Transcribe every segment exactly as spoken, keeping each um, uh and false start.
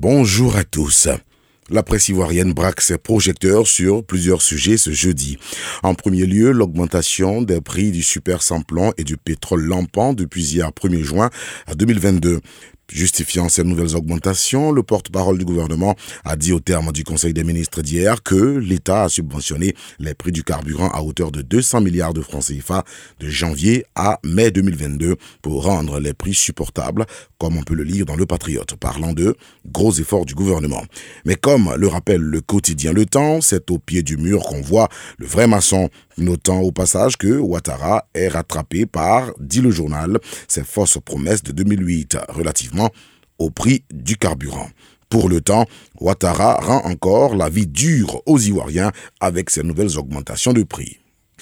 Bonjour à tous. La presse ivoirienne braque ses projecteurs sur plusieurs sujets ce jeudi. En premier lieu, l'augmentation des prix du super sans-plomb et du pétrole lampant depuis hier premier juin deux mille vingt-deux. Justifiant ces nouvelles augmentations, le porte-parole du gouvernement a dit au terme du Conseil des ministres d'hier que l'État a subventionné les prix du carburant à hauteur de deux cents milliards de francs C F A de janvier à mai deux mille vingt-deux pour rendre les prix supportables, comme on peut le lire dans Le Patriote, parlant de gros efforts du gouvernement. Mais comme le rappelle le quotidien Le Temps, c'est au pied du mur qu'on voit le vrai maçon, notant au passage que Ouattara est rattrapé par, dit le journal, ses fausses promesses de deux mille huit relativement au prix du carburant. Pour le temps, Ouattara rend encore la vie dure aux Ivoiriens avec ces nouvelles augmentations de prix.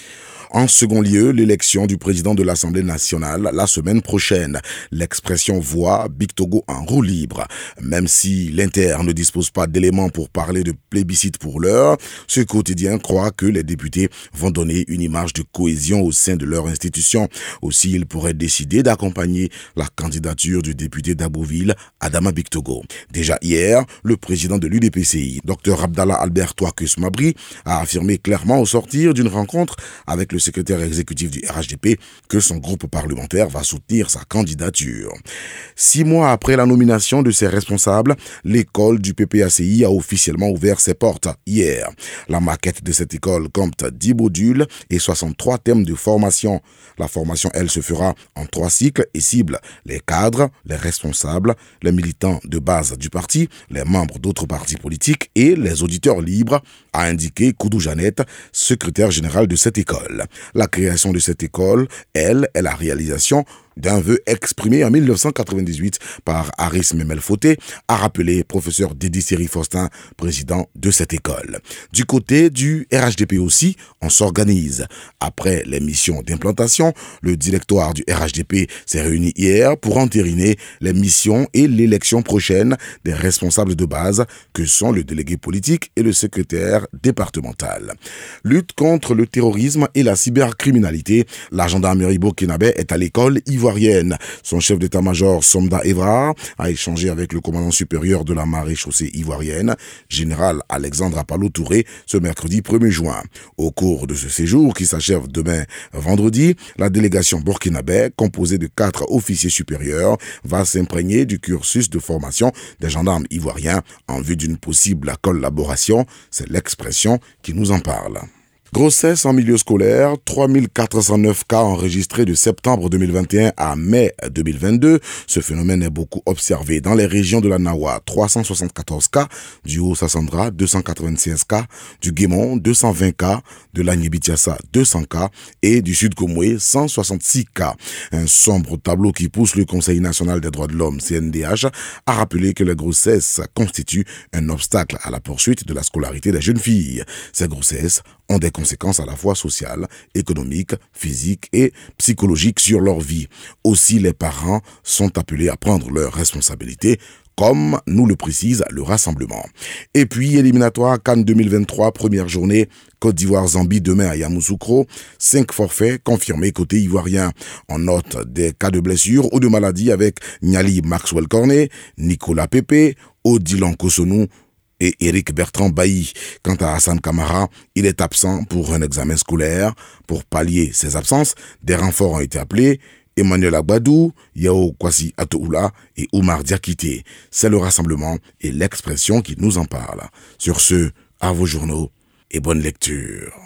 En second lieu, l'élection du président de l'Assemblée nationale la semaine prochaine. L'expression voit Big Togo en roue libre. Même si l'Inter ne dispose pas d'éléments pour parler de plébiscite pour l'heure, ce quotidien croit que les députés vont donner une image de cohésion au sein de leur institution. Aussi, ils pourraient décider d'accompagner la candidature du député d'Aboville, Adama Big Togo. Déjà hier, le président de l'U D P C I, Dr Abdallah Albert Touakus Mabri, a affirmé clairement au sortir d'une rencontre avec le secrétaire exécutif du R H D P que son groupe parlementaire va soutenir sa candidature. Six mois après la nomination de ses responsables, l'école du P P A C I a officiellement ouvert ses portes hier. La maquette de cette école compte dix modules et soixante-trois thèmes de formation. La formation, elle, se fera en trois cycles et cible les cadres, les responsables, les militants de base du parti, les membres d'autres partis politiques et les auditeurs libres, a indiqué Koudou Jeannette, secrétaire général de cette école. La création de cette école, elle, est la réalisation d'un vœu exprimé en mille neuf cent quatre-vingt-dix-huit par Haris Memel Fauté, a rappelé professeur Dédi Seri Faustin, président de cette école. Du côté du R H D P aussi, on s'organise. Après les missions d'implantation, le directoire du R H D P s'est réuni hier pour entériner les missions et l'élection prochaine des responsables de base que sont le délégué politique et le secrétaire départemental. Lutte contre le terrorisme et la cybercriminalité, la gendarmerie burkinabé est à l'école ivoirienne. Son chef d'état-major, Somda Evra, a échangé avec le commandant supérieur de la marée-chaussée ivoirienne, général Alexandre Apalo Touré, ce mercredi premier juin. Au cours de ce séjour, qui s'achève demain vendredi, la délégation burkinabé, composée de quatre officiers supérieurs, va s'imprégner du cursus de formation des gendarmes ivoiriens en vue d'une possible collaboration. C'est l'expression qui nous en parle. Grossesse en milieu scolaire, trois mille quatre cent neuf cas enregistrés de septembre deux mille vingt et un à mai deux mille vingt-deux. Ce phénomène est beaucoup observé dans les régions de la Nawa, trois cent soixante-quatorze cas, du Haut-Sassandra, deux cent quatre-vingt-seize cas, du Guémon, deux cent vingt cas, de l'Agné-Bitiassa, deux cents cas et du Sud-Komoué, cent soixante-six cas. Un sombre tableau qui pousse le Conseil national des droits de l'homme, C N D H, à rappeler que les grossesses constituent un obstacle à la poursuite de la scolarité des jeunes filles. Ces grossesses ont des conséquences à la fois sociales, économiques, physiques et psychologiques sur leur vie. Aussi, les parents sont appelés à prendre leurs responsabilités, comme nous le précise le rassemblement. Et puis, éliminatoire CAN deux mille vingt-trois, première journée, Côte d'Ivoire-Zambie demain à Yamoussoukro, cinq forfaits confirmés côté ivoirien. On note des cas de blessures ou de maladies avec Niali Maxwell Cornet, Nicolas Pépé, Odilon Kosonou et Éric Bertrand Bailly. Quant à Hassan Kamara, il est absent pour un examen scolaire. Pour pallier ses absences, des renforts ont été appelés. Emmanuel Agbadou, Yao Kwasi Atoula et Oumar Diakité. C'est le rassemblement et l'expression qui nous en parle. Sur ce, à vos journaux et bonne lecture.